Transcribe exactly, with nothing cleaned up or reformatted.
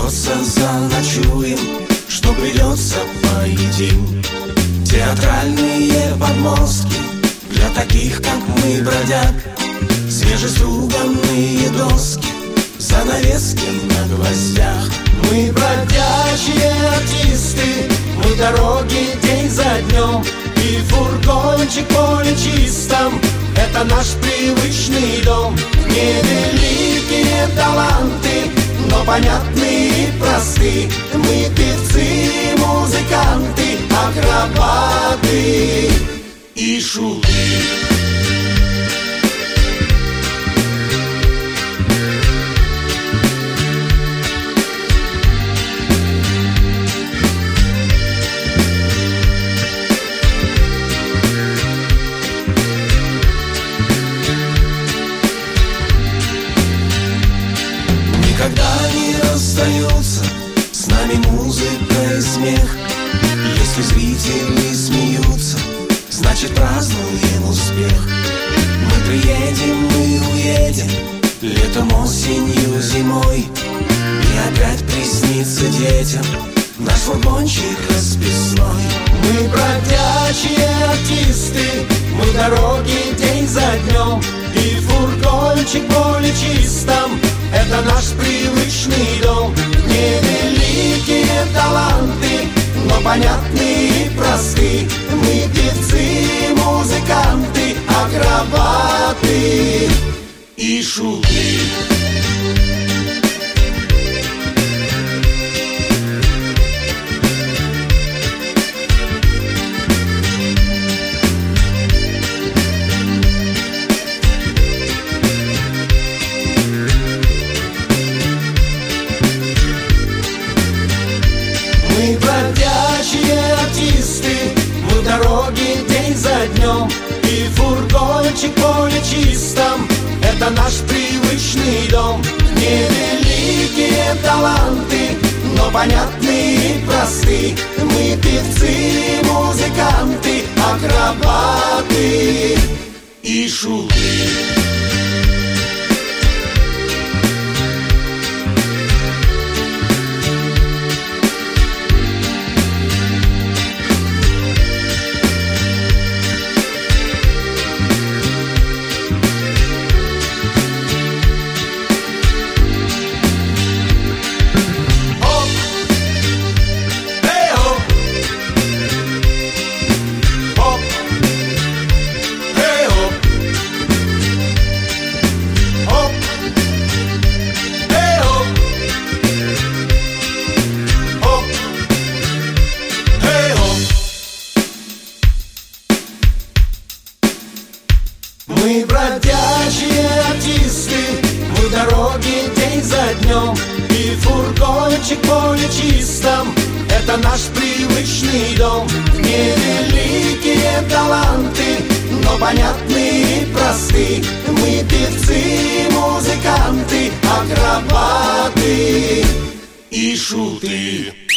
придется, заночуем, что придется, поедим. Театральные подмостки для таких, как мы, бродяг. Свежеструганные доски, занавески на гвоздях. Мы бродячие артисты, мы дороги день за днем. И фургончик поле чистом — это наш привычный дом. Невеликие таланты, но понятны и просты. Мы певцы, музыканты, акробаты и шуты. Никогда не расстаются с нами музыка и смех. Если зрители смеются, значит празднуем успех. Мы приедем, мы уедем, летом, осенью, зимой. И опять приснится детям наш фургончик расписной. Мы бродячие артисты, мы дороги день за днем. И фургончик поле чистом — это наш привычный дом. Невеликие таланты, но понятны и просты. Мы певцы, музыканты, акробаты и шуты. Мы бродячие артисты, мы дороги день за днем. И фургончик поле чистом — это наш привычный дом. Невеликие таланты, но понятны и просты. Мы певцы, музыканты, акробаты и шуты. Мы бродячие артисты, мы дороги день за днем. И фургончик поле чистом — это наш привычный дом. Невеликие таланты, но понятны и просты. Мы певцы, музыканты, акробаты и шуты.